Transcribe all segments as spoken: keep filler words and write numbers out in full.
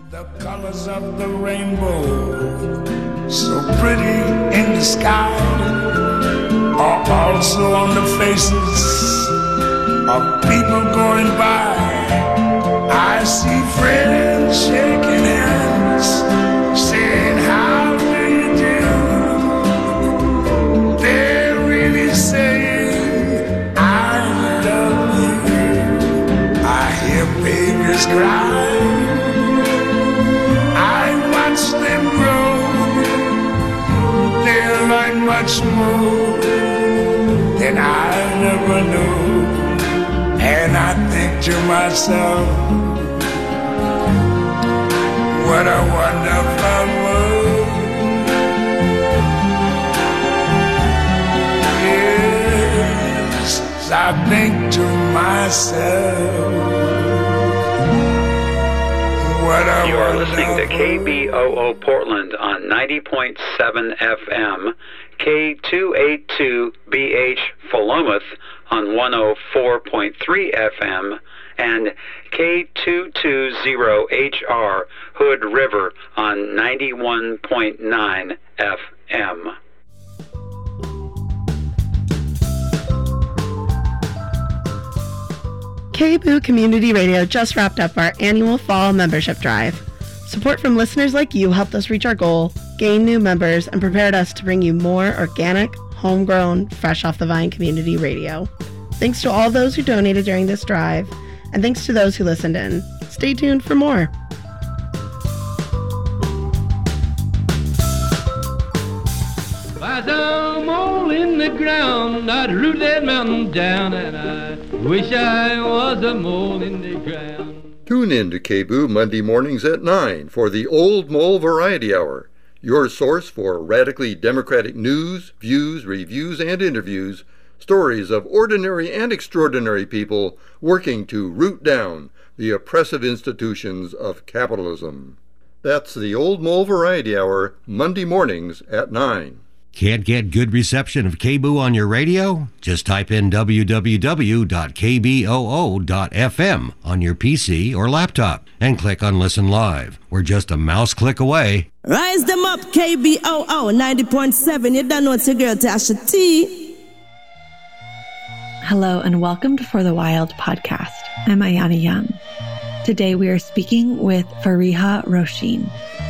The colors of the rainbow, so pretty in the sky, are also on the faces of people going by. I see friends shaking hands, saying, how do you do? They're really saying, I love you. I hear babies cry, them grow, they learn much more than I never knew. And I think to myself, what a wonderful world. Yes, I think to myself, you are listening to K B O O Portland on ninety point seven F M, K two eighty-two B H Philomath on one oh four point three F M, and K two twenty H R Hood River on ninety-one point nine F M. K B O O Community Radio just wrapped up our annual fall membership drive. Support from listeners like you helped us reach our goal, gain new members, and prepared us to bring you more organic, homegrown, fresh off the vine community radio. Thanks to all those who donated during this drive, and thanks to those who listened in. Stay tuned for more. There's a mole in the ground, I'd root that mountain down, and I wish I was a mole in the ground. Tune in to K B O O Monday mornings at nine for the Old Mole Variety Hour, your source for radically democratic news, views, reviews, and interviews, stories of ordinary and extraordinary people working to root down the oppressive institutions of capitalism. That's the Old Mole Variety Hour, Monday mornings at nine. Can't get good reception of K B O O on your radio? Just type in w w w dot k b o o dot f m on your P C or laptop and click on Listen Live. We're just a mouse click away. Rise them up, K B O O ninety point seven. You don't know it's your girl Tasha T. Hello and welcome to For the Wild podcast. I'm Ayana Young. Today we are speaking with Fariha Roshin.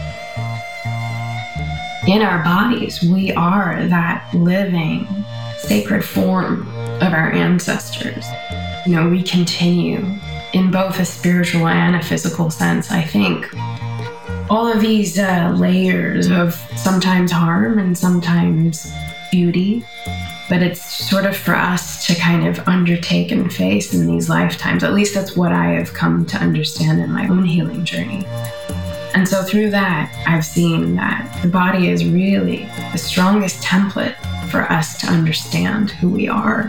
In our bodies, we are that living, sacred form of our ancestors. You know, we continue in both a spiritual and a physical sense, I think. All of these uh, layers of sometimes harm and sometimes beauty, but it's sort of for us to kind of undertake and face in these lifetimes. At least that's what I have come to understand in my own healing journey. And so through that, I've seen that the body is really the strongest template for us to understand who we are.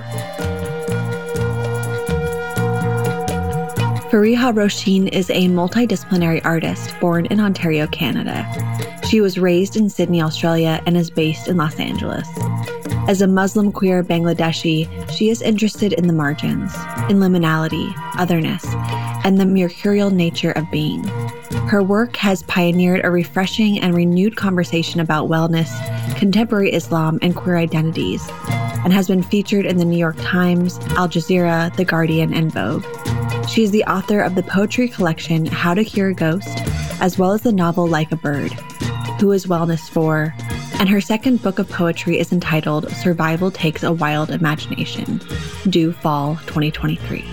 Fariha Roshin is a multidisciplinary artist born in Ontario, Canada. She was raised in Sydney, Australia, and is based in Los Angeles. As a Muslim queer Bangladeshi, she is interested in the margins, in liminality, otherness, and the mercurial nature of being. Her work has pioneered a refreshing and renewed conversation about wellness, contemporary Islam, and queer identities, and has been featured in the New York Times, Al Jazeera, The Guardian, and Vogue. She is the author of the poetry collection How to Cure a Ghost, as well as the novel Like a Bird, Who is Wellness For, and her second book of poetry is entitled Survival Takes a Wild Imagination, due fall twenty twenty-three.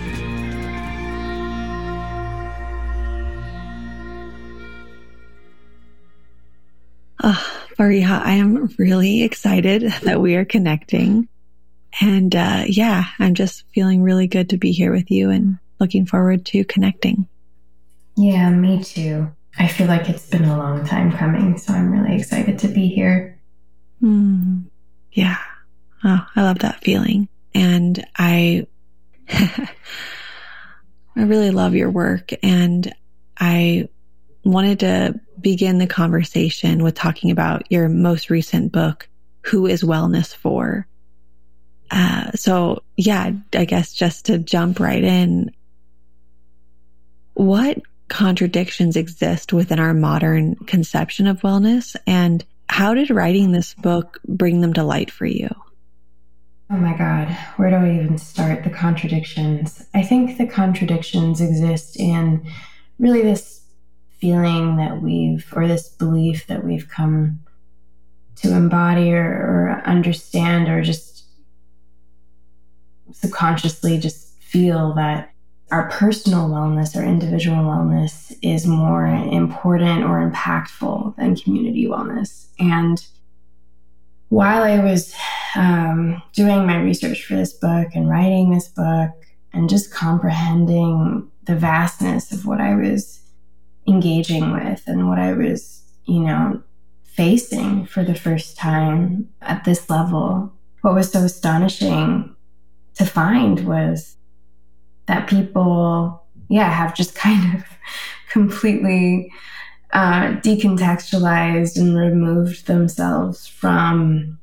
Oh, Fariha, I am really excited that we are connecting. And uh, yeah, I'm just feeling really good to be here with you and looking forward to connecting. Yeah, me too. I feel like it's been a long time coming, so I'm really excited to be here. Mm, yeah. Oh, I love that feeling. And I, I really love your work. And I wanted to begin the conversation with talking about your most recent book, Who is Wellness For? Uh, so yeah, I guess just to jump right in, what contradictions exist within our modern conception of wellness? And how did writing this book bring them to light for you? Oh my God, where do I even start? The contradictions. I think the contradictions exist in really this feeling that we've, or this belief that we've come to embody or, or understand, or just subconsciously just feel that our personal wellness or individual wellness is more important or impactful than community wellness. And while I was um, doing my research for this book and writing this book and just comprehending the vastness of what I was engaging with and what I was, you know, facing for the first time at this level, what was so astonishing to find was that people, yeah, have just kind of completely uh, decontextualized and removed themselves from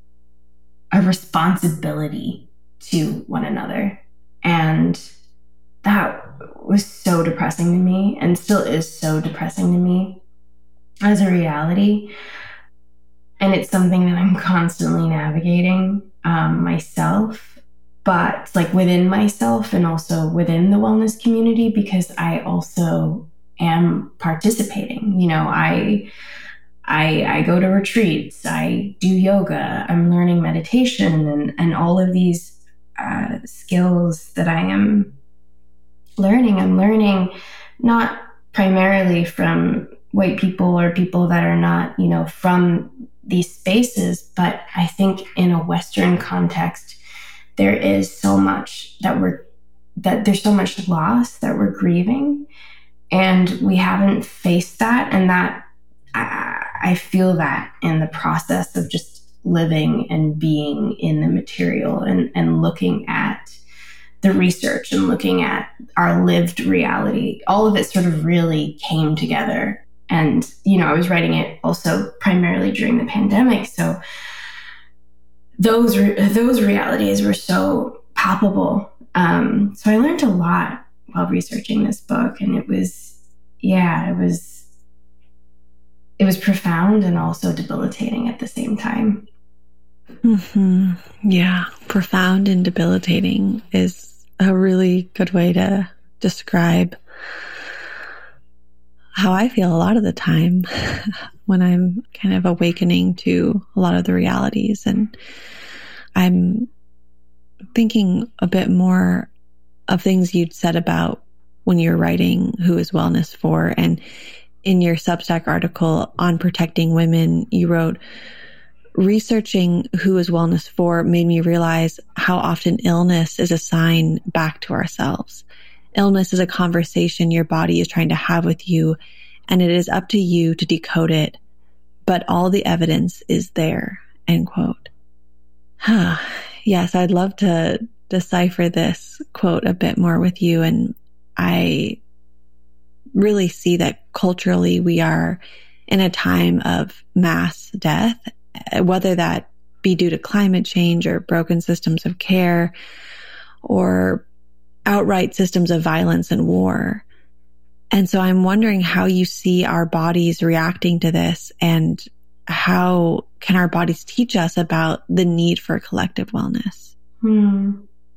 a responsibility to one another. And that was so depressing to me, and still is so depressing to me as a reality. And it's something that I'm constantly navigating um, myself, but like within myself and also within the wellness community, because I also am participating. You know, I I, I go to retreats, I do yoga, I'm learning meditation and, and all of these uh, skills that I am learning. I'm learning not primarily from white people or people that are not, you know, from these spaces, but I think in a Western context, there is so much that we're, that there's so much loss that we're grieving, and we haven't faced that. And that I, I feel that in the process of just living and being in the material and, and looking at the research and looking at our lived reality, all of it sort of really came together. And, you know, I was writing it also primarily during the pandemic. So those, re- those realities were so palpable. Um, so I learned a lot while researching this book, and it was, yeah, it was, it was profound and also debilitating at the same time. Mm-hmm. Yeah. Profound and debilitating is a really good way to describe how I feel a lot of the time when I'm kind of awakening to a lot of the realities. And I'm thinking a bit more of things you'd said about when you're writing Who is Wellness For? And in your Substack article on protecting women, you wrote, researching Who is Wellness For made me realize how often illness is a sign back to ourselves. Illness is a conversation your body is trying to have with you, and it is up to you to decode it, but all the evidence is there, end quote. Huh. Yes, I'd love to decipher this quote a bit more with you. And I really see that culturally we are in a time of mass death, whether that be due to climate change or broken systems of care or outright systems of violence and war. And so I'm wondering how you see our bodies reacting to this, and how can our bodies teach us about the need for collective wellness? Hmm.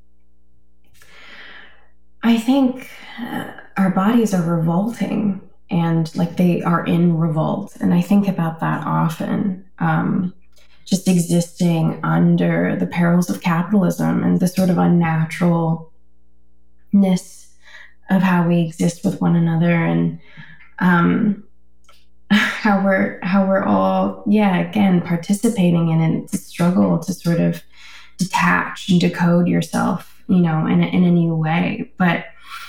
I think uh, our bodies are revolting, and like they are in revolt. And I think about that often, um, just existing under the perils of capitalism and the sort of unnaturalness of how we exist with one another, and um, how we're how we're all, yeah, again, participating in it. It's a struggle to sort of detach and decode yourself, you know, in a, in a new way. But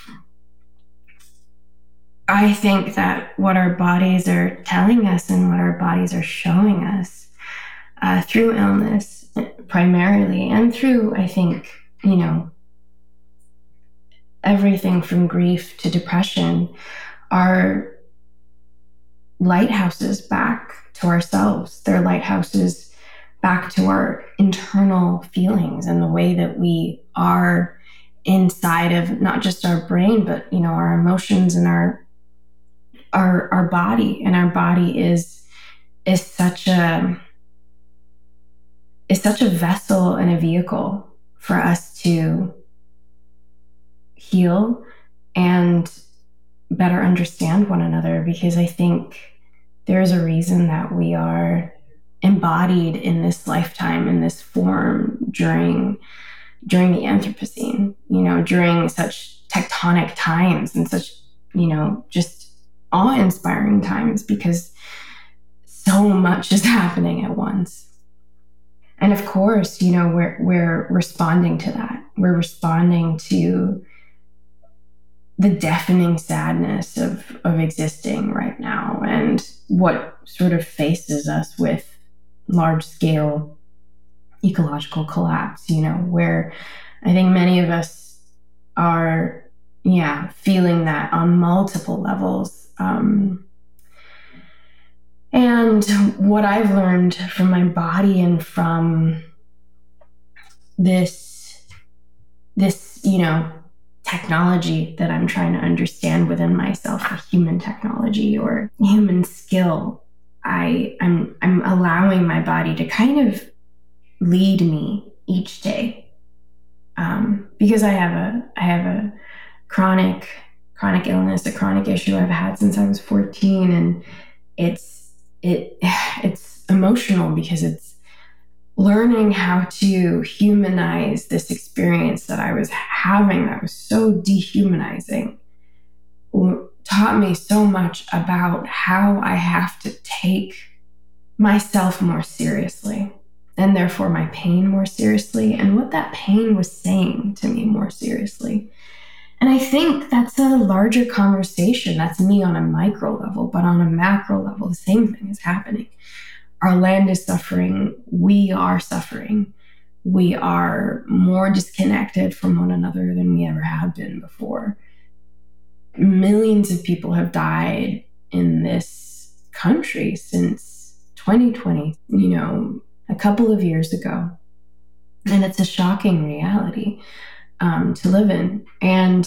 I think that what our bodies are telling us and what our bodies are showing us uh, through illness primarily, and through, I think, you know, everything from grief to depression, are lighthouses back to ourselves. They're lighthouses back to our internal feelings and the way that we are inside of not just our brain, but, you know, our emotions and our our our body, and our body is is such a is such a vessel and a vehicle for us to heal and better understand one another, because I think there's a reason that we are embodied in this lifetime, in this form, during during the Anthropocene, you know, during such tectonic times and such, you know, just awe-inspiring times, because so much is happening at once. And of course, you know, we're we're responding to that. We're responding to the deafening sadness of, of existing right now, and what sort of faces us with large-scale ecological collapse, you know, where I think many of us are, yeah, feeling that on multiple levels. Um, and what I've learned from my body and from this, this, you know, technology that I'm trying to understand within myself, or human technology or human skill, I, I'm, I'm allowing my body to kind of lead me each day, um, because I have a, I have a chronic, chronic illness, a chronic issue I've had since I was fourteen, and it's, it, it's emotional because it's learning how to humanize this experience that I was having that was so dehumanizing. Taught me so much about how I have to take myself more seriously, and therefore my pain more seriously, and what that pain was saying to me more seriously. And I think that's a larger conversation. That's me on a micro level, but on a macro level, the same thing is happening. Our land is suffering. We are suffering. We are more disconnected from one another than we ever have been before. Millions of people have died in this country since twenty twenty, you know, a couple of years ago. And it's a shocking reality um, to live in. And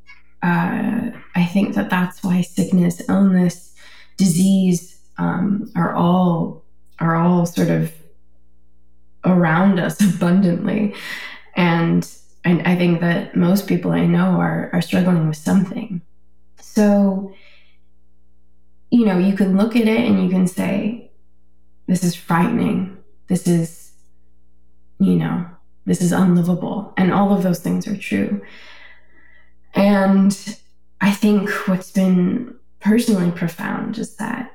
uh, I think that that's why sickness, illness, disease um, are all are all sort of around us abundantly. And I, I think that most people I know are, are struggling with something. So, you know, you can look at it and you can say, this is frightening. This is, you know, this is unlivable. And all of those things are true. And I think what's been personally profound is that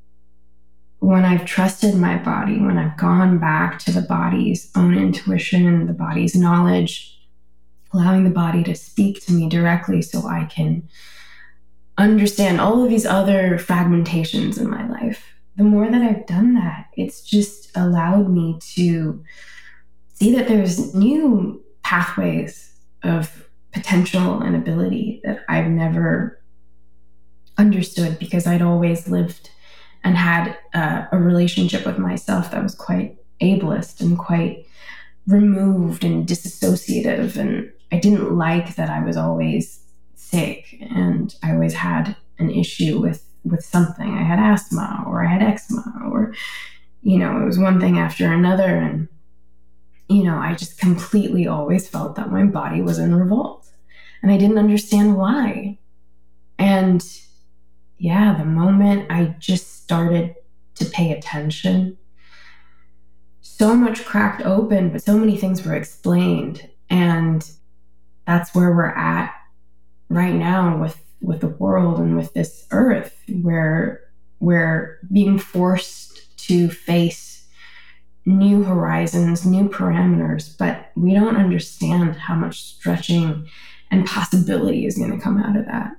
when I've trusted my body, when I've gone back to the body's own intuition, the body's knowledge, allowing the body to speak to me directly so I can understand all of these other fragmentations in my life, the more that I've done that, it's just allowed me to see that there's new pathways of potential and ability that I've never understood, because I'd always lived and had uh, a relationship with myself that was quite ableist and quite removed and disassociative. And I didn't like that I was always sick, and I always had an issue with, with something. I had asthma, or I had eczema, or, you know, it was one thing after another. And, you know, I just completely always felt that my body was in revolt, and I didn't understand why. And yeah, the moment I just started to pay attention, so much cracked open, but so many things were explained. And that's where we're at right now with, with the world and with this earth, where we're being forced to face new horizons, new parameters, but we don't understand how much stretching and possibility is going to come out of that.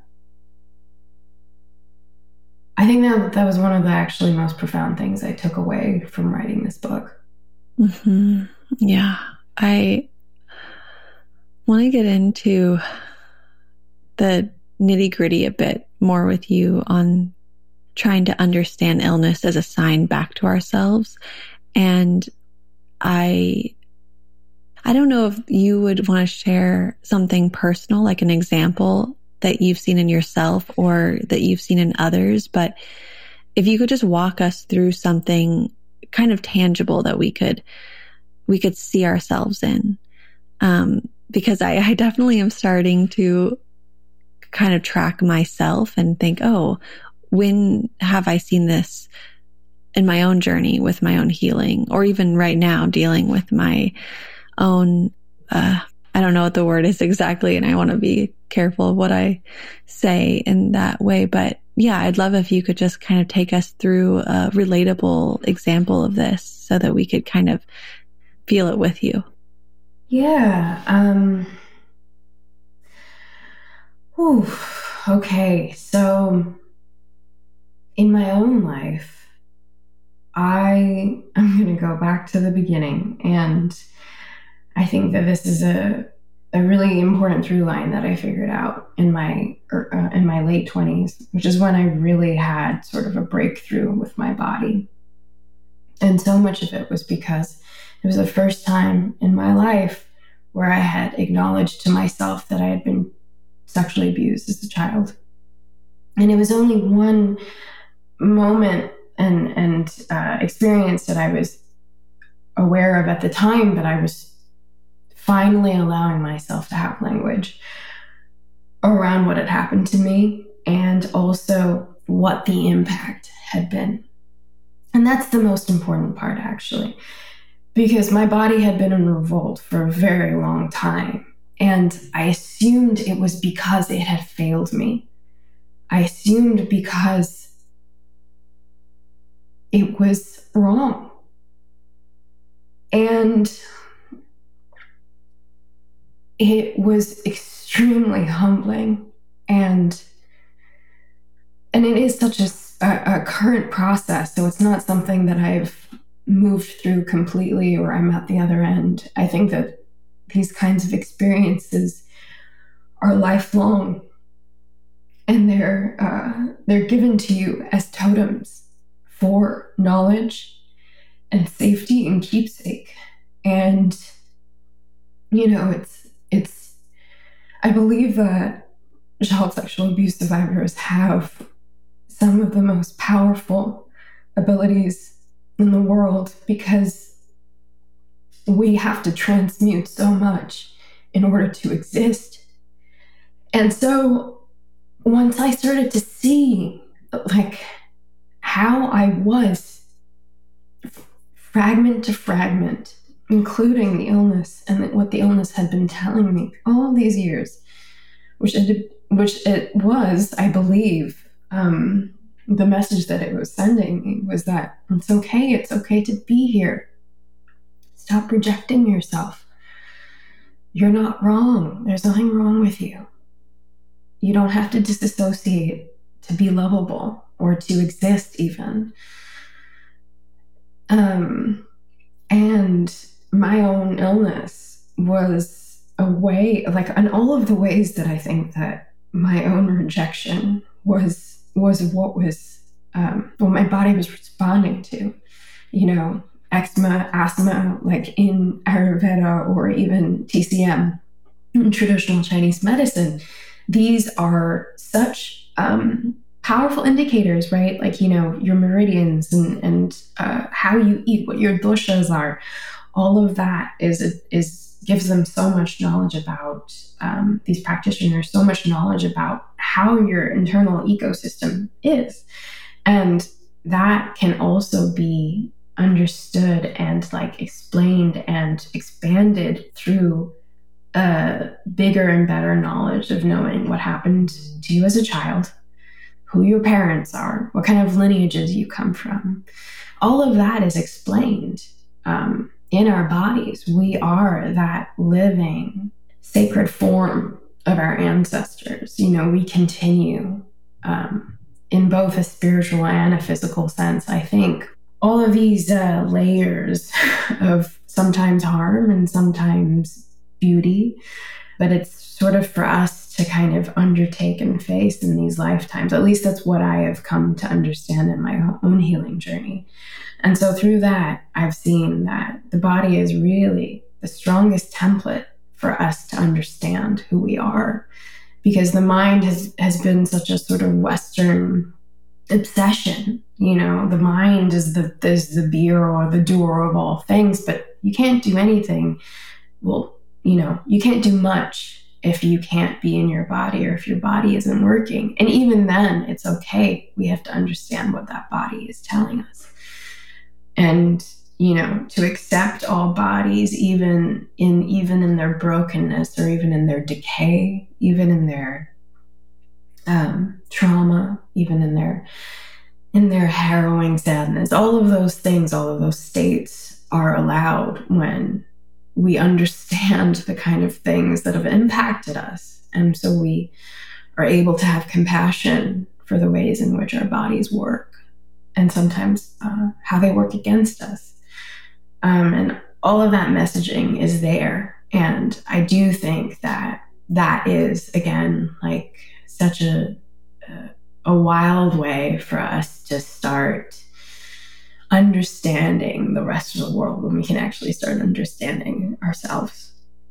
I think that that was one of the actually most profound things I took away from writing this book. Mm-hmm. Yeah. I want to get into the nitty gritty a bit more with you on trying to understand illness as a sign back to ourselves. And I, I don't know if you would want to share something personal, like an example that you've seen in yourself or that you've seen in others, but if you could just walk us through something kind of tangible that we could we could see ourselves in. Um, because I, I definitely am starting to kind of track myself and think, oh, when have I seen this in my own journey with my own healing, or even right now dealing with my own, uh, I don't know what the word is exactly, and I want to be careful of what I say in that way. But yeah, I'd love if you could just kind of take us through a relatable example of this so that we could kind of feel it with you. Yeah. Um, whew, okay. So in my own life, I am going to go back to the beginning. And I think that this is a, a really important through line that I figured out in my, er, uh, in my late twenties, which is when I really had sort of a breakthrough with my body. And so much of it was because it was the first time in my life where I had acknowledged to myself that I had been sexually abused as a child. And it was only one moment and, and uh, experience that I was aware of at the time, but I was finally allowing myself to have language around what had happened to me and also what the impact had been. And that's the most important part, actually, because my body had been in revolt for a very long time. And I assumed it was because it had failed me. I assumed because it was wrong. And it was extremely humbling. And, and it is such a, a, a current process. So it's not something that I've moved through completely or I'm at the other end. I think that these kinds of experiences are lifelong, and they're uh, they're given to you as totems for knowledge and safety and keepsake. And you know, it's it's I believe that child sexual abuse survivors have some of the most powerful abilities in the world, because we have to transmute so much in order to exist. And so once I started to see like how I was fragment to fragment, including the illness and what the illness had been telling me all these years, which it, which it was, I believe, um, the message that it was sending me was that it's okay, it's okay to be here. Stop projecting yourself. You're not wrong. There's nothing wrong with you. You don't have to disassociate to be lovable or to exist even. Um, and my own illness was a way, like, in all of the ways that I think that my own rejection was was what was, um, what my body was responding to, you know, eczema, asthma, like in Ayurveda or even T C M, in traditional Chinese medicine. These are such um, powerful indicators, right? Like, you know, your meridians and, and uh, how you eat, what your doshas are, all of that is, is gives them so much knowledge about um, these practitioners, so much knowledge about how your internal ecosystem is. And that can also be understood and like explained and expanded through a bigger and better knowledge of knowing what happened to you as a child, who your parents are, what kind of lineages you come from. All of that is explained um, in our bodies. We are that living sacred form of our ancestors. You know, we continue um, in both a spiritual and a physical sense. I think all of these uh, layers of sometimes harm and sometimes beauty, but it's sort of for us to kind of undertake and face in these lifetimes. At least that's what I have come to understand in my own healing journey. And so through that, I've seen that the body is really the strongest template for us to understand who we are, because the mind has, has been such a sort of Western obsession. You know, the mind is the, is the beer or the doer of all things, but you can't do anything. Well, you know, you can't do much if you can't be in your body or if your body isn't working. And even then, it's okay. We have to understand what that body is telling us. And, you know, to accept all bodies, even in even in their brokenness or even in their decay, even in their um, trauma, even in their in their harrowing sadness, all of those things, all of those states are allowed when we understand the kind of things that have impacted us. And so we are able to have compassion for the ways in which our bodies work and sometimes uh, how they work against us. Um, and all of that messaging is there. And I do think that that is, again, like such a, a, a wild way for us to start understanding the rest of the world when we can actually start understanding ourselves.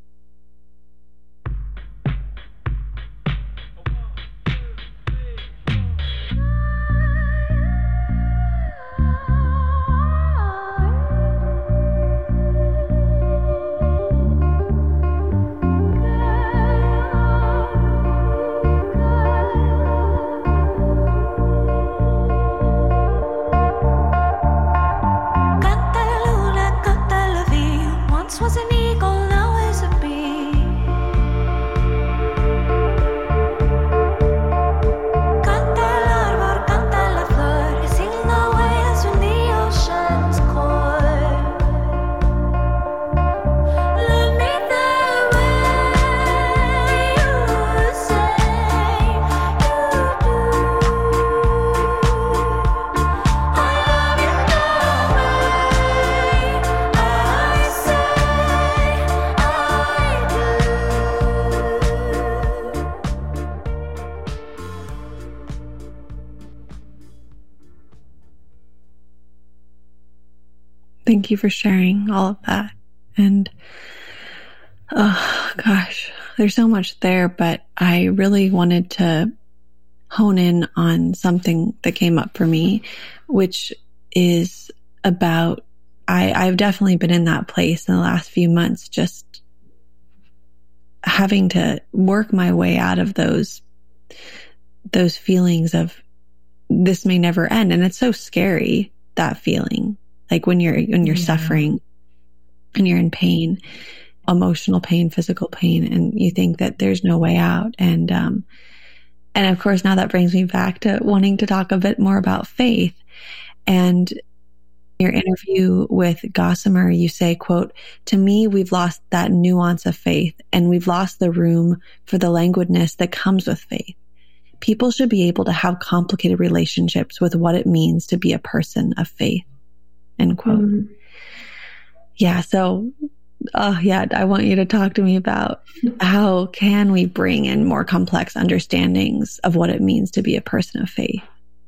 Was an eagle, now is a bee. Canta el árbol, canta la flor, sing the waves when the ocean's core. Love me the way you say you do. I love you the way I say. Thank you for sharing all of that. And oh gosh, there's so much there, but I really wanted to hone in on something that came up for me, which is about, I, I've definitely been in that place in the last few months, just having to work my way out of those, those feelings of this may never end. And it's so scary, that feeling. Like when you're, when you're yeah. suffering and you're in pain, emotional pain, physical pain, and you think that there's no way out. And, um, and of course, now that brings me back to wanting to talk a bit more about faith. And your interview with Gossamer, you say, quote, "To me, we've lost that nuance of faith and we've lost the room for the languidness that comes with faith. People should be able to have complicated relationships with what it means to be a person of faith." End quote. Mm. Yeah. So, oh yeah, I want you to talk to me about how can we bring in more complex understandings of what it means to be a person of faith?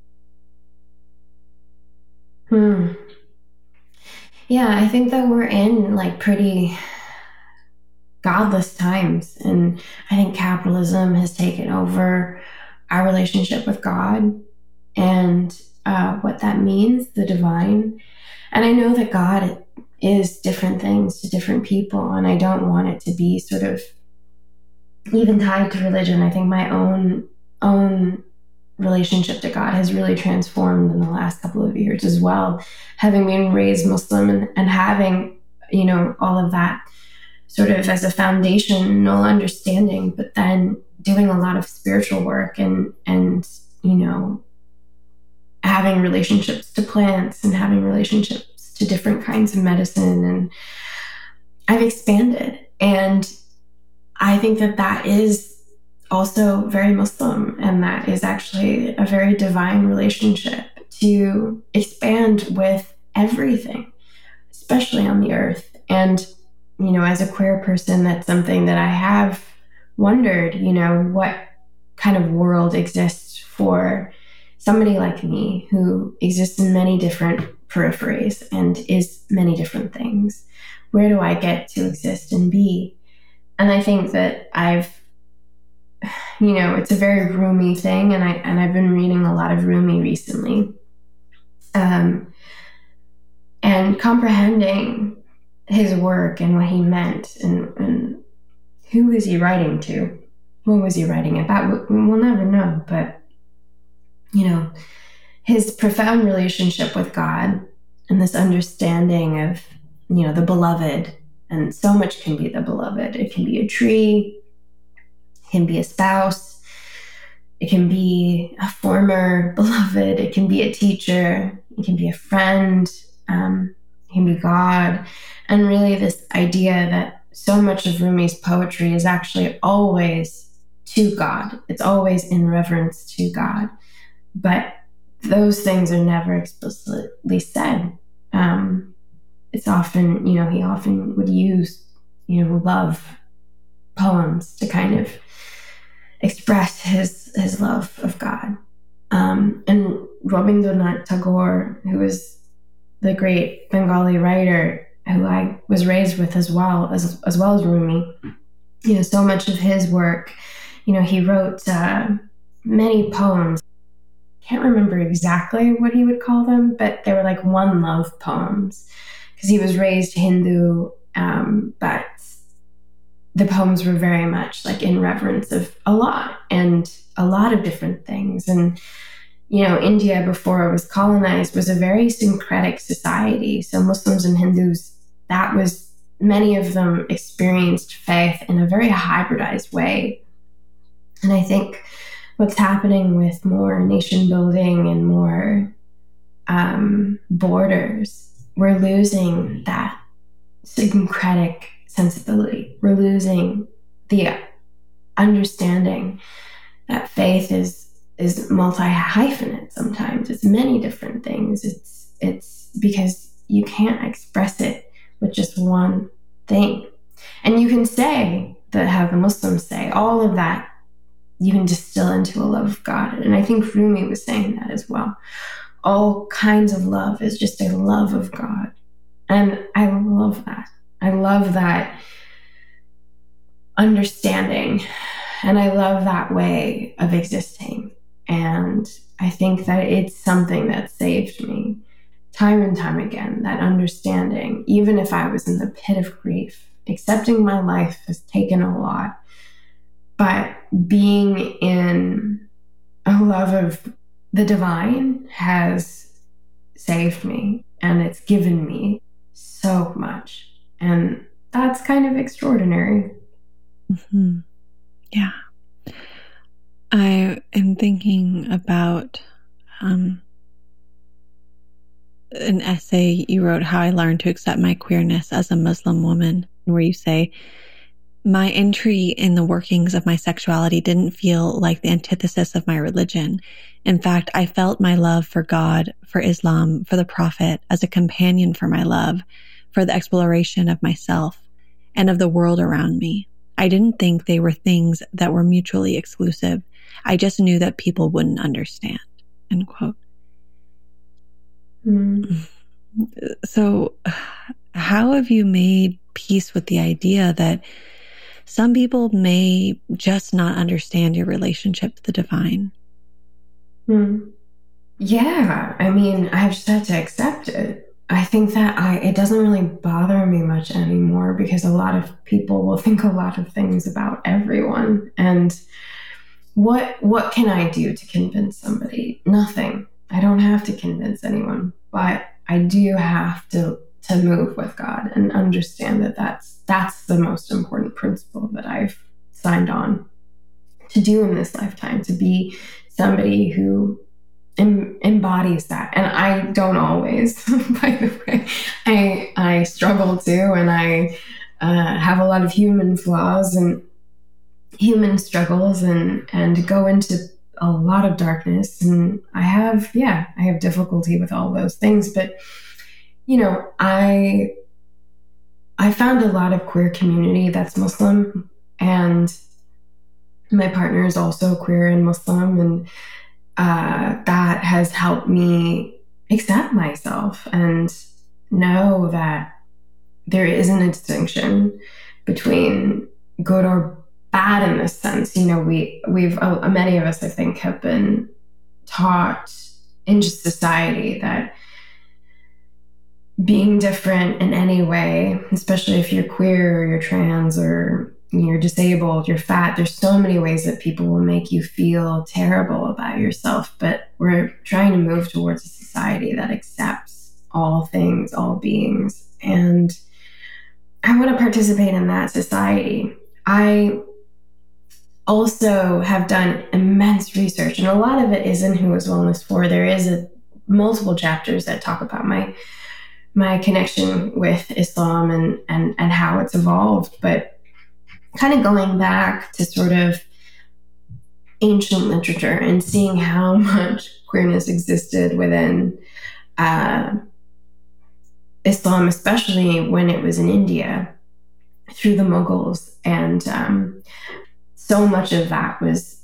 Hmm. Yeah, I think that we're in like pretty godless times. And I think capitalism has taken over our relationship with God and uh, what that means, the divine. And I know that God is different things to different people, and I don't want it to be sort of even tied to religion. I think my own own relationship to God has really transformed in the last couple of years as well, having been raised Muslim and, and having, you know, all of that sort of as a foundational understanding, but then doing a lot of spiritual work and, and, you know, having relationships to plants and having relationships to different kinds of medicine. And I've expanded. And I think that that is also very Muslim. And that is actually a very divine relationship to expand with everything, especially on the earth. And, you know, as a queer person, that's something that I have wondered, you know, what kind of world exists for somebody like me who exists in many different peripheries and is many different things. Where do I get to exist and be? And I think that I've you know, it's a very Rumi thing, and I and I've been reading a lot of Rumi recently, um, and comprehending his work and what he meant, and, and who was he writing to, what was he writing about? We'll never know, but you know, his profound relationship with God and this understanding of, you know, the beloved, and so much can be the beloved. It can be a tree, it can be a spouse, it can be a former beloved, it can be a teacher, it can be a friend, um, it can be God. And really this idea that so much of Rumi's poetry is actually always to God. It's always in reverence to God. But those things are never explicitly said. Um, it's often, you know, he often would use, you know, love poems to kind of express his his love of God. Um, and Rabindranath Tagore, who was the great Bengali writer who I was raised with as well as as well as Rumi, you know, so much of his work, you know, he wrote uh, many poems. Can't remember exactly what he would call them, but they were like one love poems, because he was raised Hindu, um, but the poems were very much like in reverence of Allah and a lot of different things. And, you know, India before it was colonized was a very syncretic society. So Muslims and Hindus, that was, many of them experienced faith in a very hybridized way. And I think what's happening with more nation building and more um, borders, we're losing that syncretic sensibility. We're losing the understanding that faith is is multi-hyphenate sometimes. It's many different things. It's it's because you can't express it with just one thing. And you can say that, how the Muslims say, all of that you can distill into a love of God. And I think Rumi was saying that as well. All kinds of love is just a love of God. And I love that. I love that understanding. And I love that way of existing. And I think that it's something that saved me time and time again, that understanding, even if I was in the pit of grief. Accepting my life has taken a lot. But being in a love of the divine has saved me, and it's given me so much. And that's kind of extraordinary. Mm-hmm. Yeah. I am thinking about um, an essay you wrote, How I Learned to Accept My Queerness as a Muslim Woman, where you say, my entry in the workings of my sexuality didn't feel like the antithesis of my religion. In fact, I felt my love for God, for Islam, for the Prophet as a companion for my love, for the exploration of myself and of the world around me. I didn't think they were things that were mutually exclusive. I just knew that people wouldn't understand. End quote. Mm. So how have you made peace with the idea that some people may just not understand your relationship to the divine? Hmm. Yeah, I mean, I've just had to accept it. I think that I it doesn't really bother me much anymore, because a lot of people will think a lot of things about everyone. And what what can I do to convince somebody? Nothing. I don't have to convince anyone, but I do have to to move with God and understand that that's, that's the most important principle that I've signed on to do in this lifetime, to be somebody who em- embodies that. And I don't always, by the way. I, I struggle too, and I uh, have a lot of human flaws and human struggles, and, and go into a lot of darkness. And I have, yeah, I have difficulty with all those things, but you know, I I found a lot of queer community that's Muslim, and my partner is also queer and Muslim, and uh, that has helped me accept myself and know that there isn't a distinction between good or bad in this sense. You know, we, we've, uh, many of us, I think, have been taught in just society that being different in any way, especially if you're queer or you're trans or you're disabled, you're fat, there's so many ways that people will make you feel terrible about yourself. But we're trying to move towards a society that accepts all things, all beings. And I want to participate in that society. I also have done immense research, and a lot of it is in Who is Wellness For. There is a, multiple chapters that talk about my my connection with Islam and, and, and how it's evolved. But kind of going back to sort of ancient literature and seeing how much queerness existed within uh, Islam, especially when it was in India through the Mughals. And um, so much of that was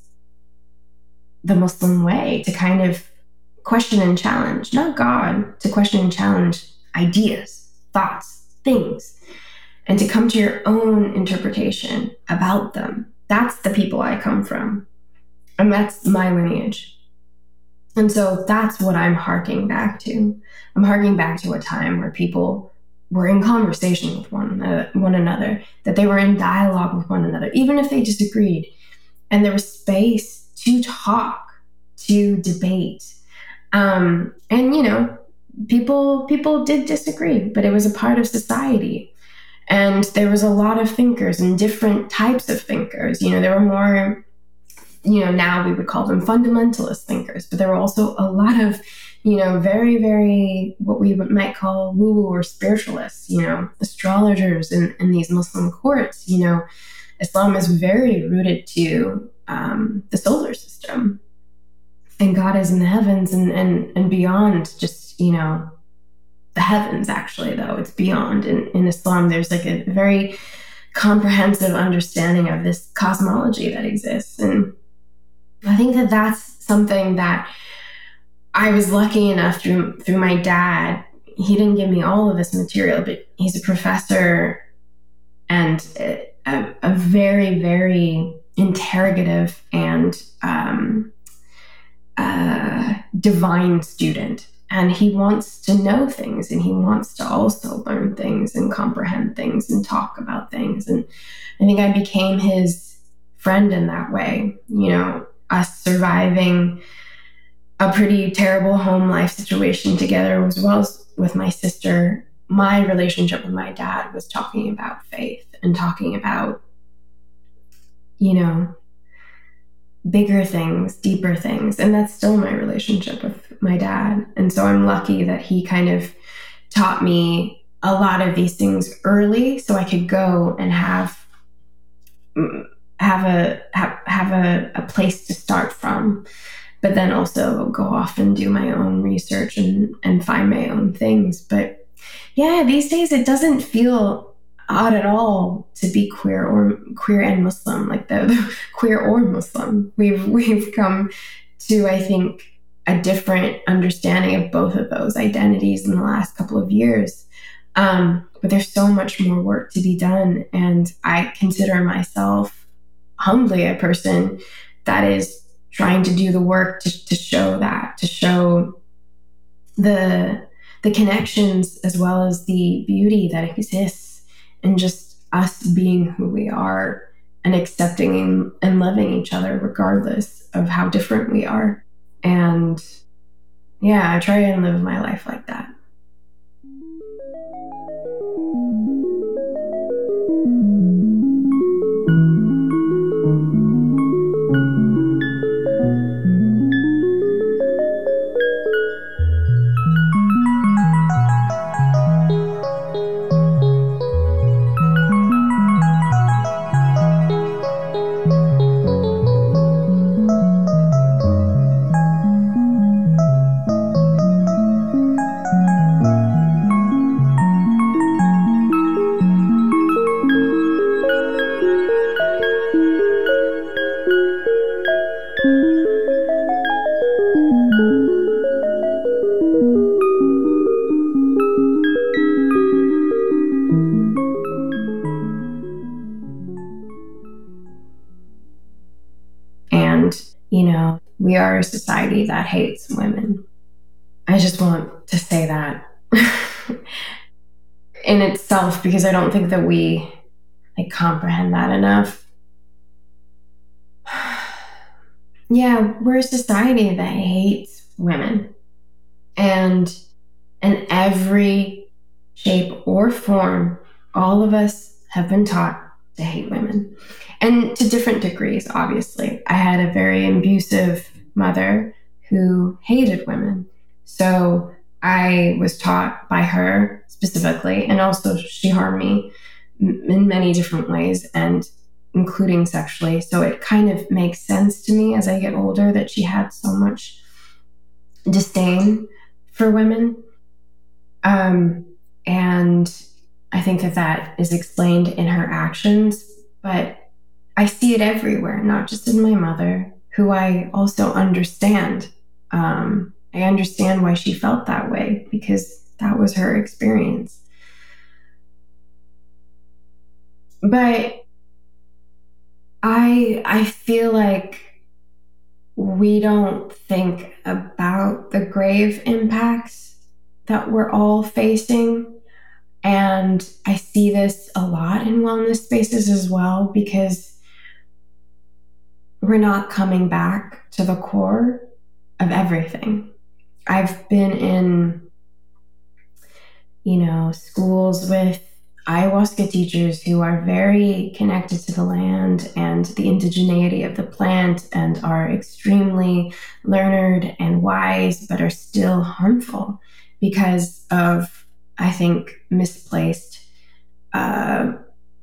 the Muslim way, to kind of question and challenge, not God, to question and challenge ideas, thoughts, things, and to come to your own interpretation about them. That's the people I come from, and that's my lineage. And so that's what I'm harking back to. I'm harking back to a time where people were in conversation with one another, one another, that they were in dialogue with one another, even if they disagreed. And there was space to talk, to debate. Um, and, you know, people people did disagree, but it was a part of society. And there was a lot of thinkers and different types of thinkers. You know, there were more, you know, now we would call them fundamentalist thinkers, but there were also a lot of, you know, very, very, what we would, might call woo-woo or spiritualists, you know, astrologers in, in these Muslim courts. You know, Islam is very rooted to um, the solar system, and God is in the heavens and, and, and beyond just, you know, the heavens, actually, though. It's beyond. In, in Islam, there's like a very comprehensive understanding of this cosmology that exists. And I think that that's something that I was lucky enough through through my dad. He didn't give me all of this material, but he's a professor and a, a, a very, very interrogative and um, uh, divine student. And he wants to know things, and he wants to also learn things and comprehend things and talk about things. And I think I became his friend in that way. You know, us surviving a pretty terrible home life situation together, as well as with my sister. My relationship with my dad was talking about faith and talking about, you know, bigger things, deeper things. And that's still my relationship with my dad. And so I'm lucky that he kind of taught me a lot of these things early, so I could go and have have a have, have a, a place to start from, but then also go off and do my own research and, and find my own things. But yeah, these days it doesn't feel odd at all to be queer or queer and Muslim, like the, the queer or Muslim. We've we've come to, I think, a different understanding of both of those identities in the last couple of years. Um, but there's so much more work to be done. And I consider myself humbly a person that is trying to do the work to, to show that, to show the, the connections as well as the beauty that exists in just us being who we are and accepting and, and loving each other regardless of how different we are. And yeah, I try and live my life like that. we are a society that hates women. I just want to say that in itself, because I don't think that we like comprehend that enough. Yeah, we're a society that hates women, and in every shape or form, all of us have been taught to hate women, and to different degrees. Obviously, I had a very abusive mother who hated women, so I was taught by her specifically, and also she harmed me in many different ways, and including sexually. So it kind of makes sense to me as I get older that she had so much disdain for women. Um, and I think that that is explained in her actions, but I see it everywhere, not just in my mother, who I also understand. Um, I understand why she felt that way, because that was her experience. But I I feel like we don't think about the grave impacts that we're all facing. And I see this a lot in wellness spaces as well, because we're not coming back to the core of everything. I've been in, you know, schools with ayahuasca teachers who are very connected to the land and the indigeneity of the plant, and are extremely learned and wise, but are still harmful because of, I think, misplaced uh,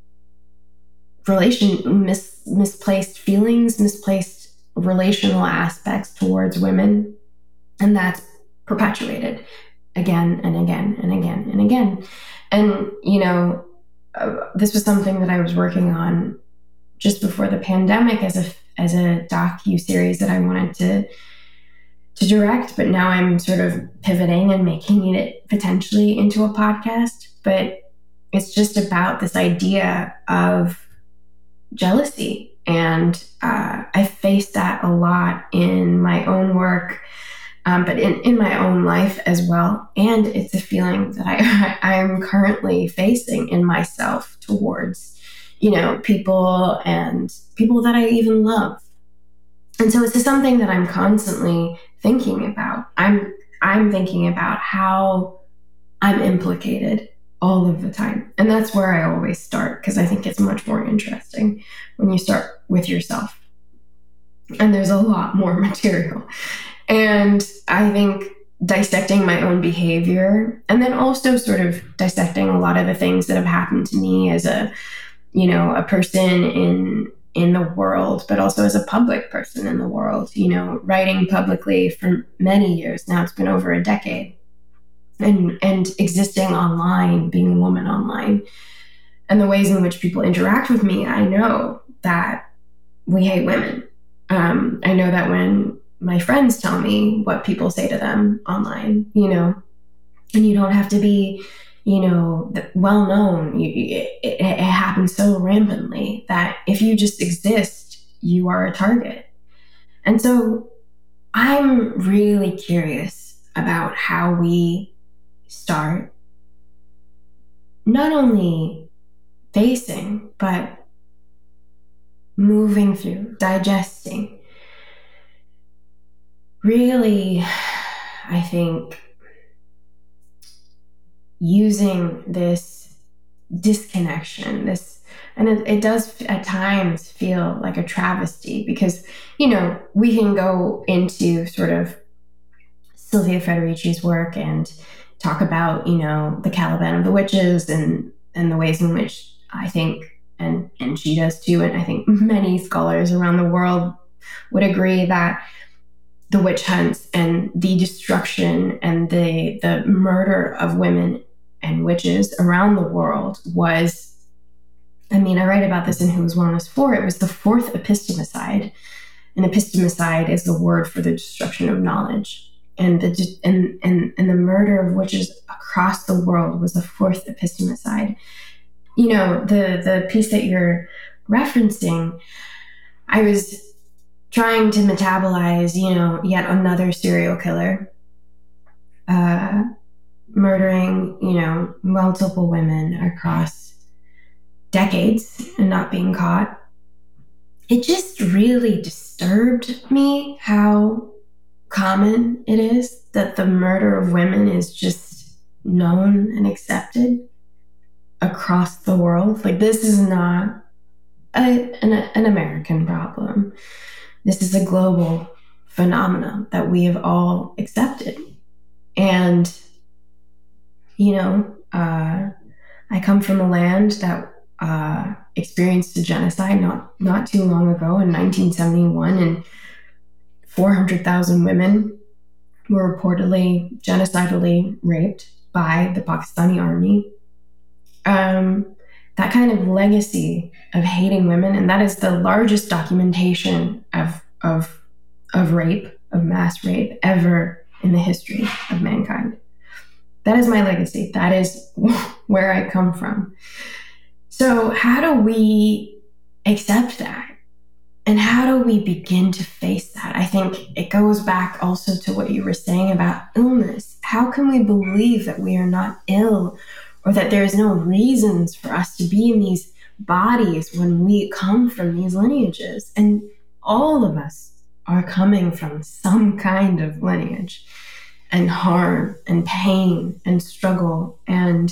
relation, mis- misplaced feelings, misplaced relational aspects towards women. And that's perpetuated again and again and again and again. And, you know, uh, this was something that I was working on just before the pandemic as a as a docu-series that I wanted to to direct, but now I'm sort of pivoting and making it potentially into a podcast. But it's just about this idea of jealousy. And uh, I faced that a lot in my own work, um, but in, in my own life as well. And it's a feeling that I, I'm currently facing in myself towards, you know, people and people that I even love. And so it's something that I'm constantly thinking about. I'm I'm thinking about how I'm implicated all of the time. And that's where I always start, because I think it's much more interesting when you start with yourself. And there's a lot more material. And I think dissecting my own behavior, and then also sort of dissecting a lot of the things that have happened to me as a, you know, a person in in the world, but also as a public person in the world, you know, writing publicly for many years now. It's been over a decade. And and existing online, being a woman online, and the ways in which people interact with me, I know that we hate women. Um, I know that when my friends tell me what people say to them online, you know, and you don't have to be, you know, well known. You, it, it, it happens so rampantly that if you just exist, you are a target. And so I'm really curious about how we start not only facing, but moving through, digesting. Really, I think, using this disconnection, this, and it, it does at times feel like a travesty, because, you know, we can go into sort of Sylvia Federici's work and talk about, you know, the Caliban of the witches, and and the ways in which I think, and and she does too, and I think many scholars around the world would agree that the witch hunts and the destruction and the the murder of women and witches around the world was, I mean, I write about this in Who Is Wellness For? It was the fourth epistemicide. And epistemicide is the word for the destruction of knowledge. And the and, and, and the murder of witches across the world was the fourth epistemicide. You know, the, the piece that you're referencing, I was trying to metabolize, you know, yet another serial killer, uh, murdering, you know, multiple women across decades and not being caught. It just really disturbed me how common it is that the murder of women is just known and accepted across the world. Like, this is not a, an, an American problem. This is a global phenomenon that we have all accepted. And, you know, uh, I come from a land that uh, experienced a genocide not, not too long ago in nineteen seventy-one, and four hundred thousand women were reportedly genocidally raped by the Pakistani army. Um, that kind of legacy of hating women, and that is the largest documentation of of of rape, of mass rape ever in the history of mankind. That is my legacy. That is where I come from. So how do we accept that? And how do we begin to face that? I think it goes back also to what you were saying about illness. How can we believe that we are not ill, or that there is no reasons for us to be in these bodies when we come from these lineages? And all of us are coming from some kind of lineage, and harm and pain and struggle. And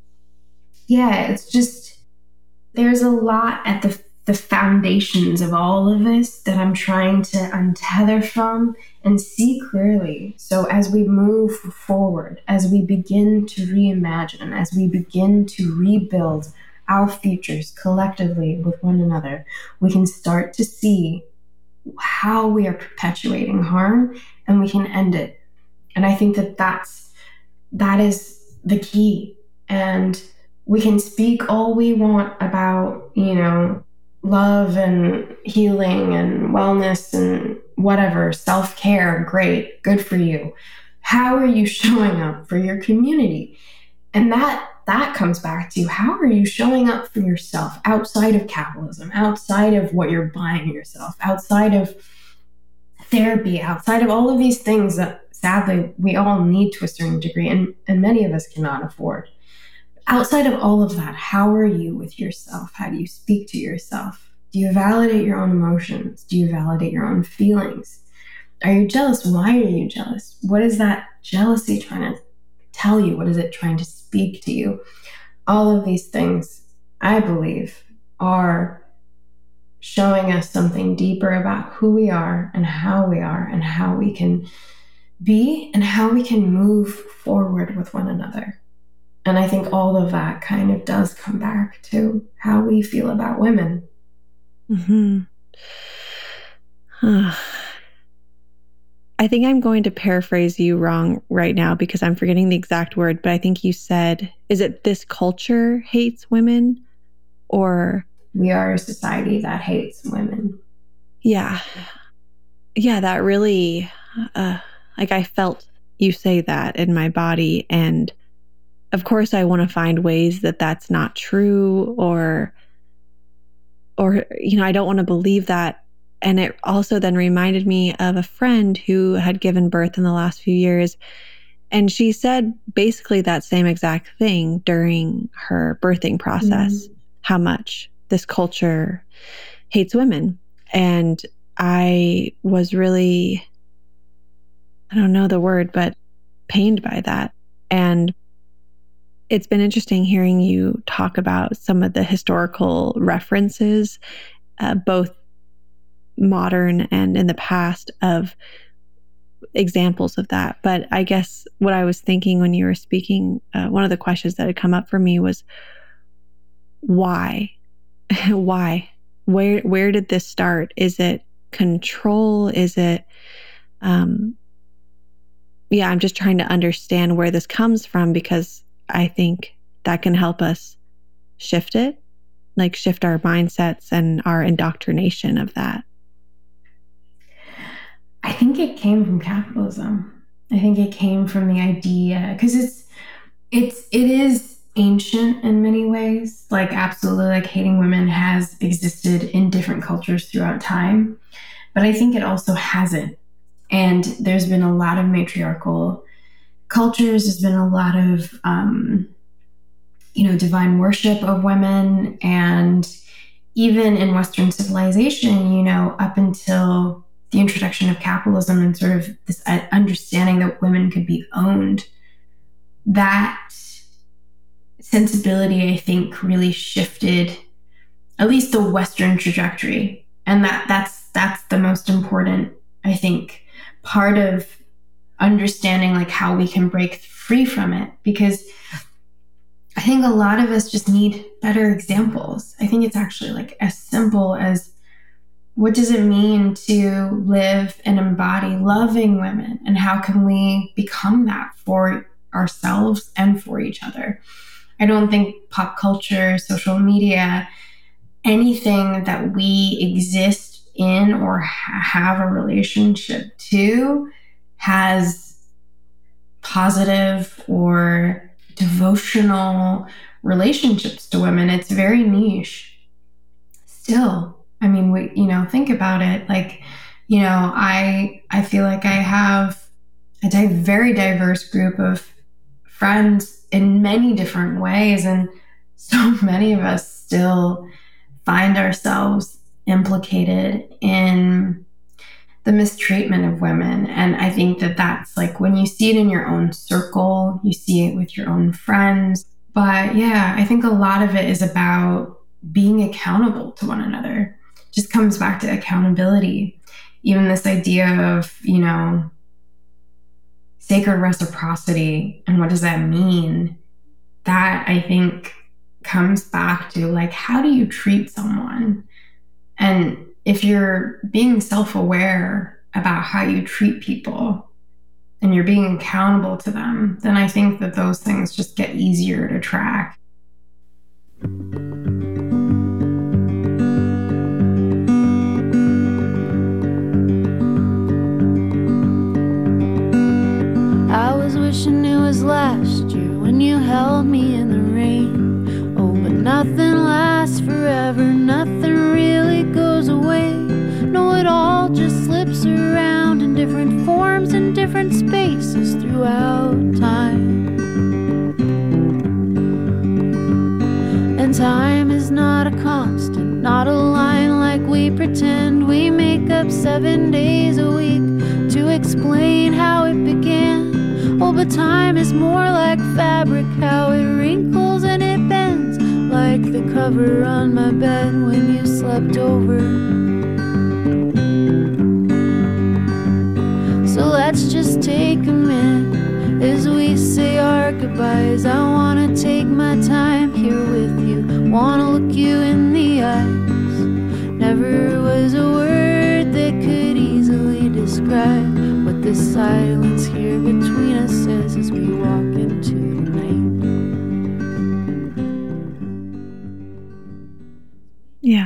yeah, it's just, there's a lot at the the foundations of all of this that I'm trying to untether from and see clearly. So as we move forward, as we begin to reimagine, as we begin to rebuild our futures collectively with one another, we can start to see how we are perpetuating harm, and we can end it. And I think that that's, that is the key. And we can speak all we want about, you know, love and healing and wellness and whatever, self-care, great, good for you. How are you showing up for your community? And that that comes back to, how are you showing up for yourself outside of capitalism, outside of what you're buying yourself, outside of therapy, outside of all of these things that sadly we all need to a certain degree, and, and many of us cannot afford. Outside of all of that, how are you with yourself? How do you speak to yourself? Do you validate your own emotions? Do you validate your own feelings? Are you jealous? Why are you jealous? What is that jealousy trying to tell you? What is it trying to speak to you? All of these things, I believe, are showing us something deeper about who we are and how we are and how we can be and how we can move forward with one another. And I think all of that kind of does come back to how we feel about women. Mm-hmm. Uh, I think I'm going to paraphrase you wrong right now because I'm forgetting the exact word, but I think you said, is it this culture hates women, or? We are a society that hates women. Yeah. Yeah, that really, uh, like I felt you say that in my body, and of course, I want to find ways that that's not true, or, or, you know, I don't want to believe that. And it also then reminded me of a friend who had given birth in the last few years. And she said basically that same exact thing during her birthing process, mm-hmm. how much this culture hates women. And I was really, I don't know the word, but pained by that. And it's been interesting hearing you talk about some of the historical references, uh, both modern and in the past, of examples of that. But I guess what I was thinking when you were speaking, uh, one of the questions that had come up for me was, why? Why? Where where did this start? Is it control? Is it, um, yeah, I'm just trying to understand where this comes from, because I think that can help us shift it, like shift our mindsets and our indoctrination of that. I think it came from capitalism. I think it came from the idea, because it's, it's, it is ancient in many ways. Like, absolutely, like hating women has existed in different cultures throughout time. but I think it also hasn't. And there's been a lot of matriarchal cultures. There's been a lot of, um, you know, divine worship of women. And even in Western civilization, you know, up until the introduction of capitalism and sort of this understanding that women could be owned, that sensibility, I think, really shifted at least the Western trajectory. And that that's that's the most important, I think, part of understanding like how we can break free from it. Because I think a lot of us just need better examples. I think it's actually like as simple as, what does it mean to live and embody loving women? And how can we become that for ourselves and for each other? I don't think pop culture, social media, anything that we exist in or ha- have a relationship to has positive or devotional relationships to women. It's very niche still. I mean, we, you know, think about it. Like, you know, I, I feel like I have a di- very diverse group of friends in many different ways. And so many of us still find ourselves implicated in the mistreatment of women. And I think that that's like when you see it in your own circle, you see it with your own friends. But yeah, I think a lot of it is about being accountable to one another. Just comes back to accountability. Even this idea of, you know, sacred reciprocity and what does that mean? That I think comes back to like, how do you treat someone? And if you're being self-aware about how you treat people and you're being accountable to them, then I think that those things just get easier to track. I was wishing it was last year when you held me in the rain. Oh, but nothing lasts forever, nothing really goes away. No, it all just slips around in different forms and different spaces throughout time. And time is not a constant, not a line like we pretend. We make up seven days a week to explain how it began. Oh, but time is more like fabric, how it wrinkles and it bends, like the cover on my bed when you slept over. So let's just take a minute as we say our goodbyes. I wanna take my time here with you, wanna look you in the eyes. Never was a word that could easily describe what this silence here between us says as we walk into the night. Yeah.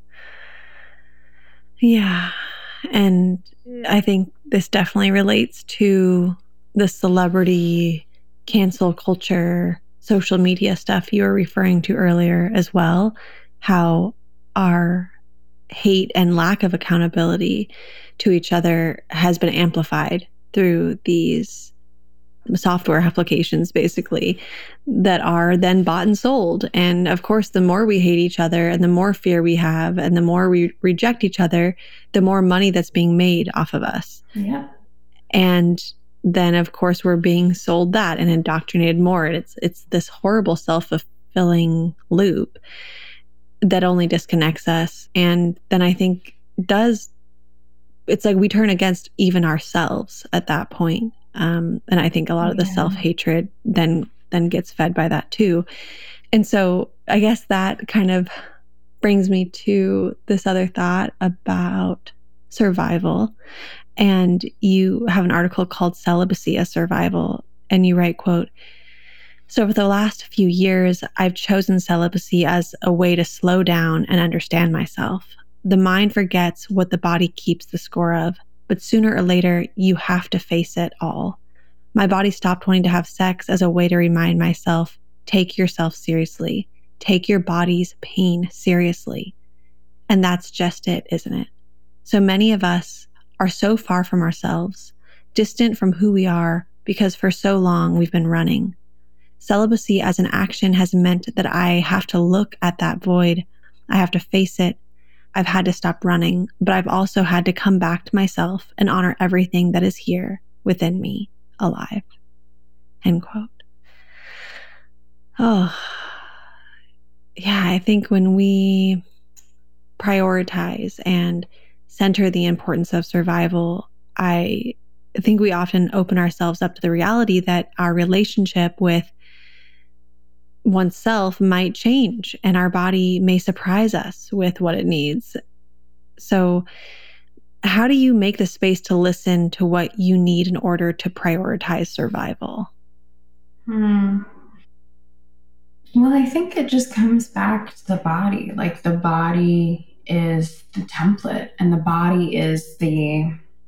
Yeah. And I think this definitely relates to the celebrity cancel culture, social media stuff you were referring to earlier as well, how our hate and lack of accountability to each other has been amplified through these software applications, basically, that are then bought and sold. And of course, the more we hate each other and the more fear we have and the more we reject each other, the more money that's being made off of us. Yeah. And then, of course, we're being sold that and indoctrinated more. And it's it's this horrible self-fulfilling loop that only disconnects us. And then I think does, it's like we turn against even ourselves at that point. Um, and I think a lot of the yeah. self-hatred then then gets fed by that too. And so I guess that kind of brings me to this other thought about survival. And you have an article called Celibacy as Survival. And you write, quote, "So for the last few years, I've chosen celibacy as a way to slow down and understand myself. The mind forgets what the body keeps the score of, but sooner or later, you have to face it all. My body stopped wanting to have sex as a way to remind myself, take yourself seriously. Take your body's pain seriously. And that's just it, isn't it? So many of us are so far from ourselves, distant from who we are, because for so long we've been running. Celibacy as an action has meant that I have to look at that void. I have to face it. I've had to stop running, but I've also had to come back to myself and honor everything that is here within me, alive. End quote. Oh, yeah, I think when we prioritize and center the importance of survival, I think we often open ourselves up to the reality that our relationship with oneself might change and our body may surprise us with what it needs. So how do you make the space to listen to what you need in order to prioritize survival? Hmm. Well, I think it just comes back to the body. Like the body is the template and the body is the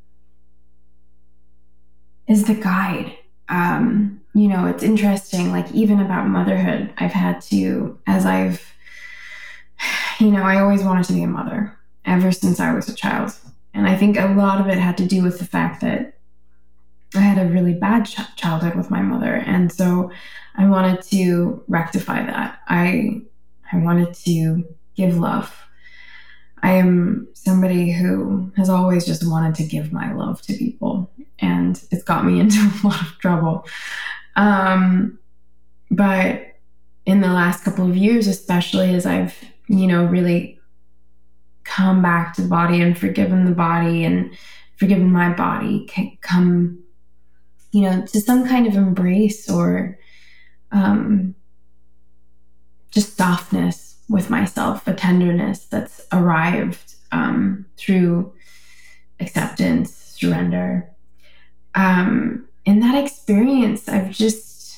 is the guide. Um, you know, it's interesting, like even about motherhood, I've had to, as I've, you know, I always wanted to be a mother ever since I was a child. And I think a lot of it had to do with the fact that I had a really bad ch- childhood with my mother. And so I wanted to rectify that. I, I wanted to give love. I am somebody who has always just wanted to give my love to people, and it's got me into a lot of trouble. Um, but in the last couple of years, especially as I've, you know, really come back to the body and forgiven the body and forgiven my body, come, you know, to some kind of embrace or um, just softness with myself, a tenderness that's arrived um, through acceptance, surrender. Um, in that experience, I've just,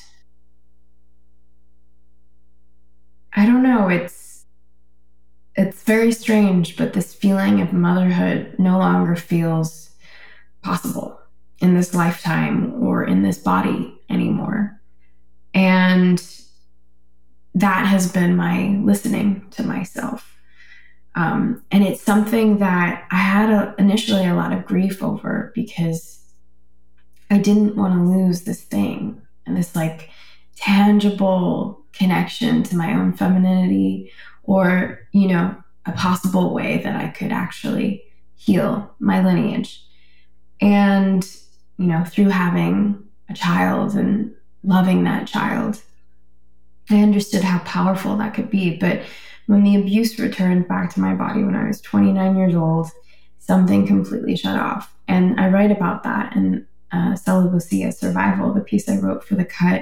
I don't know, it's, it's very strange, but this feeling of motherhood no longer feels possible in this lifetime or in this body anymore. And that has been my listening to myself. Um, and it's something that I had a, initially a lot of grief over because I didn't want to lose this thing and this like tangible connection to my own femininity or, you know, a possible way that I could actually heal my lineage. And, you know, through having a child and loving that child, I understood how powerful that could be. But when the abuse returned back to my body when I was twenty-nine years old, something completely shut off. And I write about that in uh, Celibacy as Survival, the piece I wrote for The Cut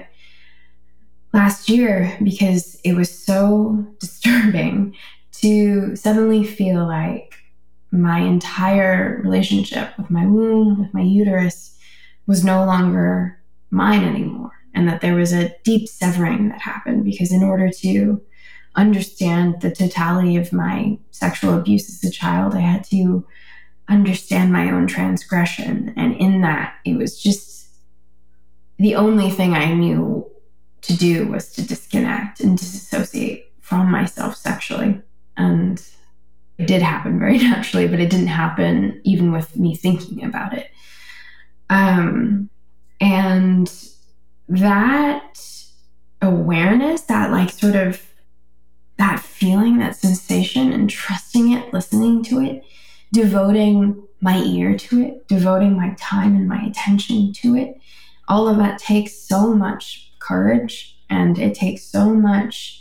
last year, because it was so disturbing to suddenly feel like my entire relationship with my womb, with my uterus, was no longer mine anymore. And that there was a deep severing that happened because in order to understand the totality of my sexual abuse as a child, I had to understand my own transgression. And in that, it was just the only thing I knew to do was to disconnect and disassociate from myself sexually. And it did happen very naturally, but it didn't happen even with me thinking about it. Um, and that awareness, that like sort of that feeling, that sensation, and trusting it, listening to it, devoting my ear to it, devoting my time and my attention to it, all of that takes so much courage and it takes so much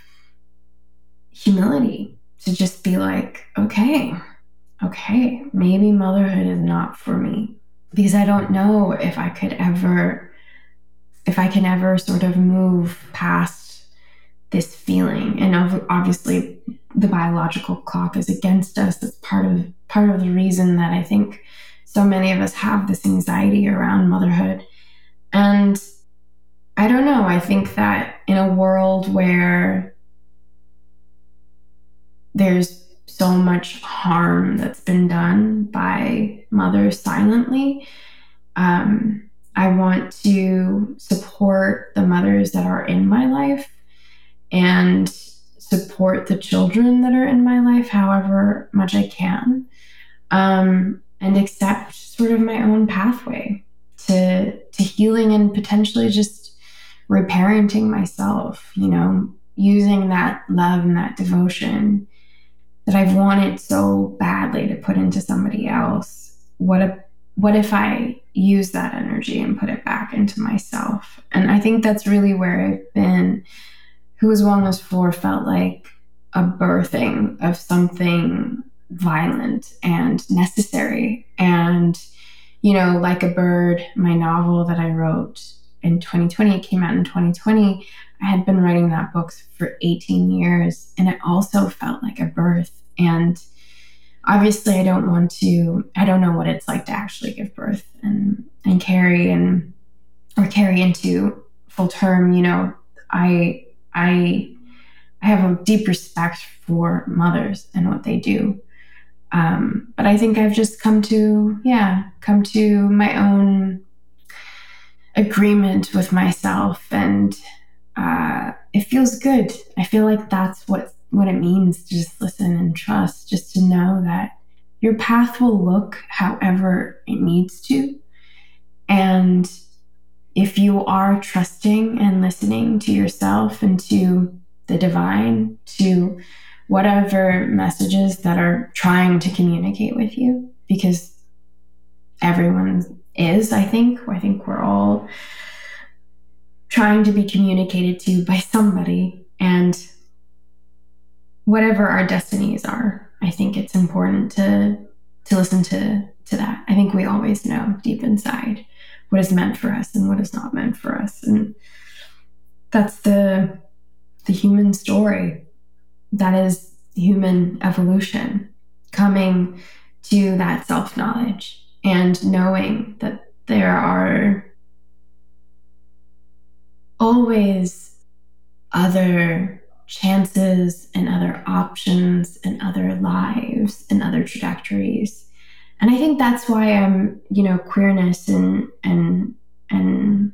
humility to just be like, okay, okay, maybe motherhood is not for me, because I don't know if I could ever if I can ever sort of move past this feeling. And obviously the biological clock is against us. That's part of part of the reason that I think so many of us have this anxiety around motherhood. And I don't know, I think that in a world where there's so much harm that's been done by mothers silently, um, I want to support the mothers that are in my life and support the children that are in my life however much I can. um, and accept sort of my own pathway to to healing and potentially just reparenting myself, you know, using that love and that devotion that I've wanted so badly to put into somebody else. What if, what if I use that energy and put it back into myself? And I think that's really where I've been. Who's Wellness For felt like a birthing of something violent and necessary. And, you know, Like a Bird, my novel that I wrote in twenty twenty, it came out in twenty twenty. I had been writing that book for eighteen years, and it also felt like a birth. And obviously I don't want to, I don't know what it's like to actually give birth and, and carry and, or carry into full term. You know, I, I, I have a deep respect for mothers and what they do. Um, but I think I've just come to, yeah, come to my own agreement with myself, and uh, it feels good. I feel like that's what, what it means to just listen and trust, just to know that your path will look however it needs to. And if you are trusting and listening to yourself and to the divine, to whatever messages that are trying to communicate with you, because everyone is, I think, I think we're all trying to be communicated to by somebody, and whatever our destinies are, I think it's important to to listen to to that. I think we always know deep inside what is meant for us and what is not meant for us, and that's the the human story. That is human evolution, coming to that self-knowledge and knowing that there are always other chances and other options and other lives and other trajectories. And I think that's why I'm, you know, queerness and and and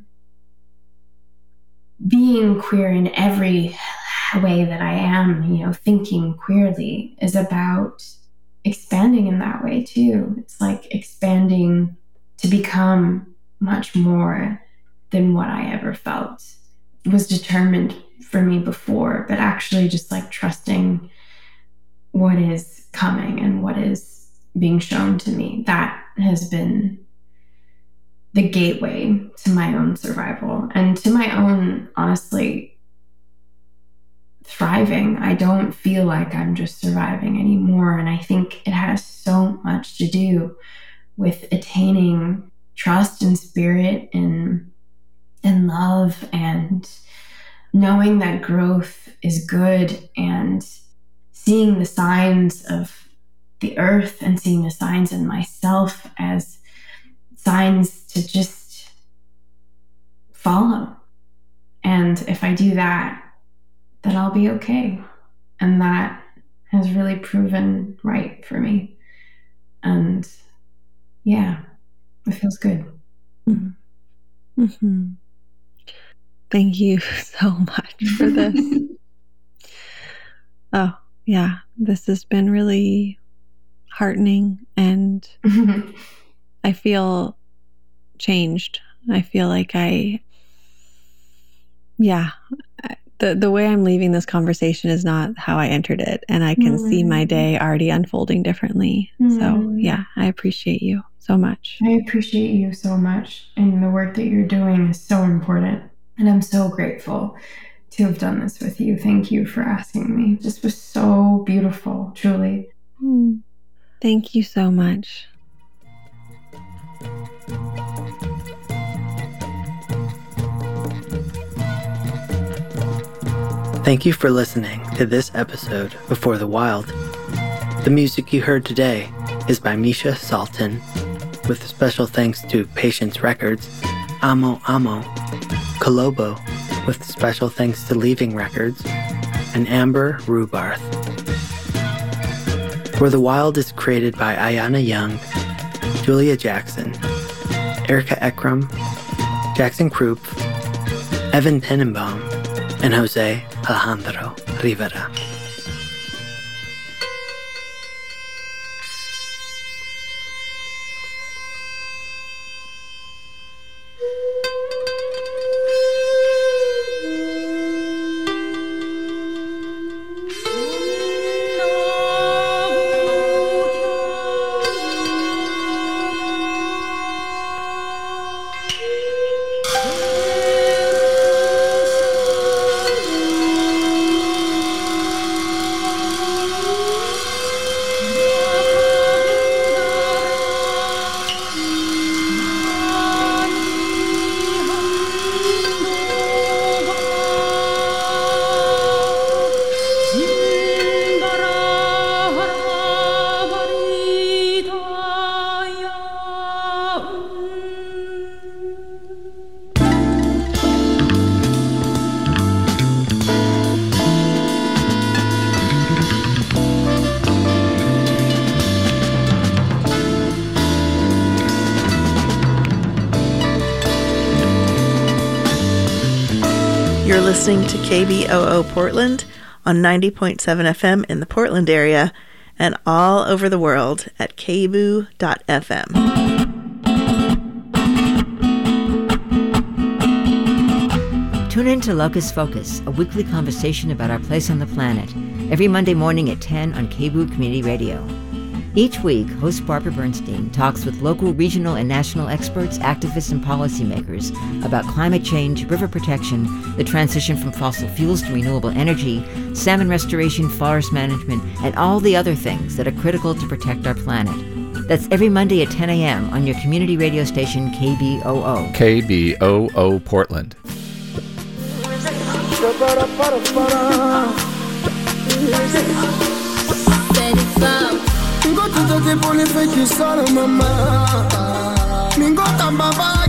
being queer in every way that I am, you know, thinking queerly is about expanding in that way too. It's like expanding to become much more than what I ever felt was determined for me before, but actually just like trusting what is coming and what is being shown to me. That has been the gateway to my own survival and to my own, honestly, thriving. I don't feel like I'm just surviving anymore. And I think it has so much to do with attaining trust and spirit and, and love, and knowing that growth is good, and seeing the signs of the earth and seeing the signs in myself as signs to just follow. And if I do that, then I'll be okay. And that has really proven right for me. And yeah, it feels good. Mm-hmm. Mm-hmm. Thank you so much for this. Oh, yeah, this has been really heartening, and I feel changed. I feel like I, yeah, the the way I'm leaving this conversation is not how I entered it, and I can mm. see my day already unfolding differently. Mm. So yeah, I appreciate you so much. I appreciate you so much, and the work that you're doing is so important. And I'm so grateful to have done this with you. Thank you for asking me. This was so beautiful, truly. Mm. Thank you so much. Thank you for listening to this episode of For the Wild. The music you heard today is by Misha Salton, with special thanks to Patience Records, Amo Amo, Kolobo, with special thanks to Leaving Records, and Amber Rubarth. For the Wild is created by Ayana Young, Julia Jackson, Erica Ekram, Jackson Krupp, Evan Tenenbaum, and Jose Alejandro Rivera. You're listening to K B O O Portland on ninety point seven F M in the Portland area and all over the world at k b o o dot f m. Tune in to Locus Focus, a weekly conversation about our place on the planet, every Monday morning at ten on K B O O Community Radio. Each week, host Barbara Bernstein talks with local, regional, and national experts, activists, and policymakers about climate change, river protection, the transition from fossil fuels to renewable energy, salmon restoration, forest management, and all the other things that are critical to protect our planet. That's every Monday at ten a.m. on your community radio station, K B O O. K B O O Portland. Mingo tutoke pole feki solo mama Mingo tambaba